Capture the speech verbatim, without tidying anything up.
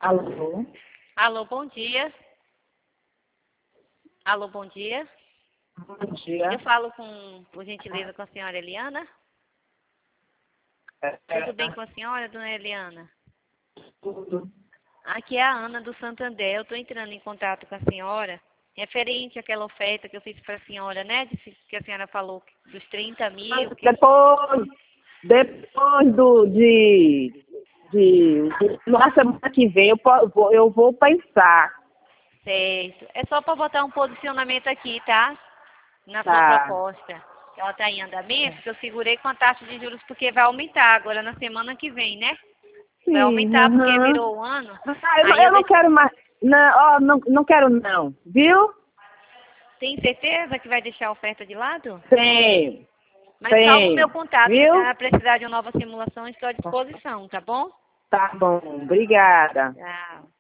Alô? Alô, bom dia. Alô, bom dia. Bom dia. Eu falo com, por gentileza, com a senhora Eliana. É, Tudo bem com a senhora, dona Eliana? tudo. Aqui é a Ana do Santander. Eu estou entrando em contato com a senhora, referente àquela oferta que eu fiz para a senhora, né? Disse que a senhora falou dos trinta mil. Que... Depois, depois do, de, de, na semana que vem, eu, po- vou- eu vou pensar. Certo. É só para botar um posicionamento aqui, tá? Na sua Tá. proposta. Ela está em andamento, que eu segurei com a taxa de juros porque vai aumentar agora na semana que vem, né? Vai Sim, aumentar porque aham. virou o ano. Ah, eu, não- Aí eu eu não deixo... quero mais. Não, ó, não, não quero não. Viu? Tem certeza que vai deixar a oferta de lado? Tem. Mas salva o meu Tem. contato. Se a Viu? senhora precisar de uma nova simulação, estou à disposição, tá bom? Tá bom. Obrigada. Tchau.